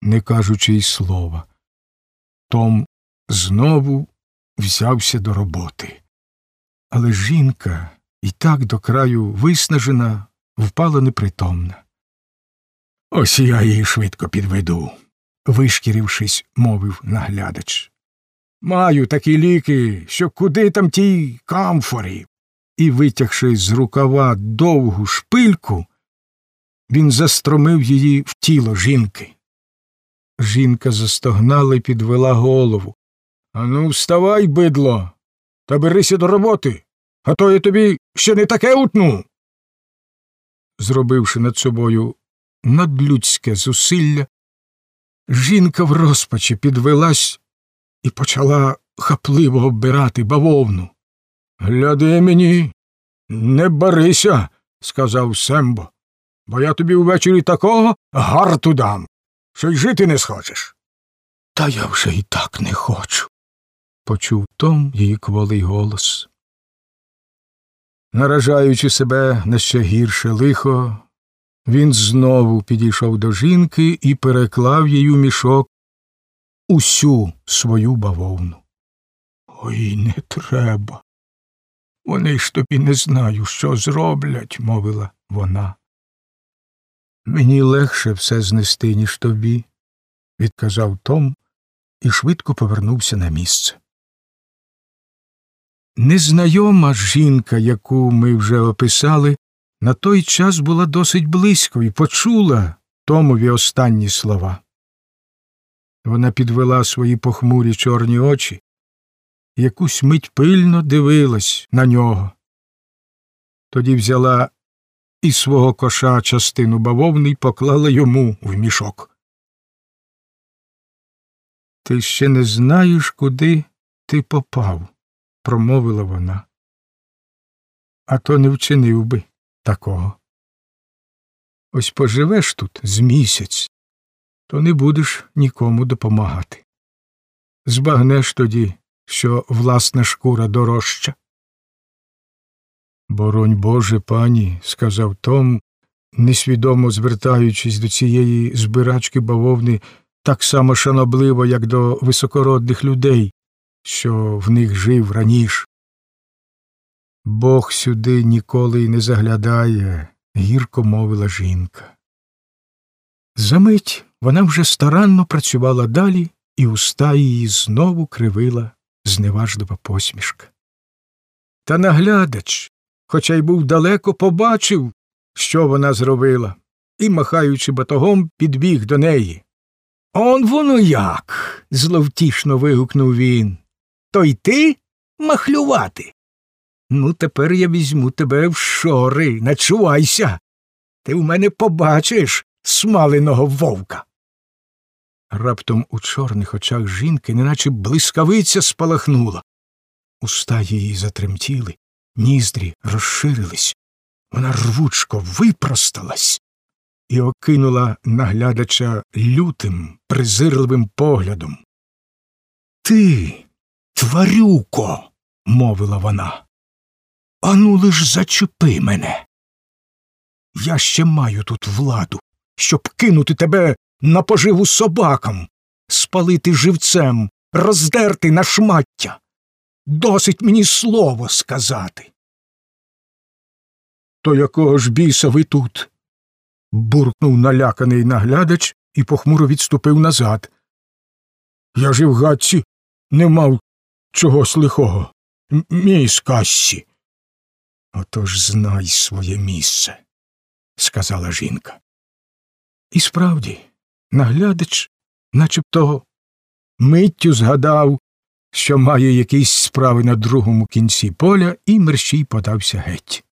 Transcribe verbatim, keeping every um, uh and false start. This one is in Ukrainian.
не кажучи й слова. Том знову взявся до роботи. Але жінка, і так до краю виснажена, впала непритомна. «Ось я її швидко підведу», – вишкірившись, мовив наглядач. «Маю такі ліки, що куди там тій камфорі». І, витягши з рукава довгу шпильку, він застромив її в тіло жінки. Жінка застогнала й підвела голову. «Ану, вставай, бидло, та берися до роботи, а то я тобі ще не таке утну!» Зробивши над собою надлюдське зусилля, жінка в розпачі підвелась і почала хапливо оббирати бавовну. «Гляди мені, не барися», – сказав Сембо, – «бо я тобі увечері такого гарту дам, що й жити не схочеш». «Та я вже і так не хочу», – почув Том її кволий голос. Наражаючи себе на ще гірше лихо, він знову підійшов до жінки і переклав їй у мішок усю свою бавовну. «Ой, не треба. Вони ж тобі не знаю, що зроблять», – мовила вона. «Мені легше все знести, ніж тобі», – відказав Том і швидко повернувся на місце. Незнайома жінка, яку ми вже описали, на той час була досить близько і почула Томові останні слова. Вона підвела свої похмурі чорні очі і якусь мить пильно дивилась на нього. Тоді взяла із свого коша частину бавовни й поклала йому в мішок. «Ти ще не знаєш, куди ти попав», – промовила вона. «А то не вчинив би такого. Ось поживеш тут з місяць, то не будеш нікому допомагати. Збагнеш тоді, що власна шкура дорожча». «Боронь Боже, пані», – сказав Том, несвідомо звертаючись до цієї збирачки бавовни так само шанобливо, як до високородних людей, що в них жив раніше. «Бог сюди ніколи й не заглядає», – гірко мовила жінка. Замить вона вже старанно працювала далі, і уста її знову кривила зневажлива посмішка. Та наглядач, хоча й був далеко, побачив, що вона зробила, і, махаючи батогом, підбіг до неї. «Он воно як!» – зловтішно вигукнув він. «То й ти махлювати? Ну, тепер я візьму тебе в шори, начувайся. Ти в мене побачиш смаленого вовка». Раптом у чорних очах жінки неначе блискавиця спалахнула. Уста її затремтіли, ніздрі розширились. Вона рвучко випросталась і окинула наглядача лютим, презирливим поглядом. «Ти, тварюко!» – мовила вона. «Ану лиш зачепи мене. Я ще маю тут владу, щоб кинути тебе на поживу собакам, спалити живцем, роздерти на шмаття. Досить мені слово сказати». «То якого ж біса ви тут?» – буркнув наляканий наглядач і похмуро відступив назад. «Я ж і в гадці не мав чогось лихого. Мій сказці». «Отож знай своє місце», – сказала жінка. І справді, наглядач начебто миттю згадав, що має якісь справи на другому кінці поля, і мерщій подався геть.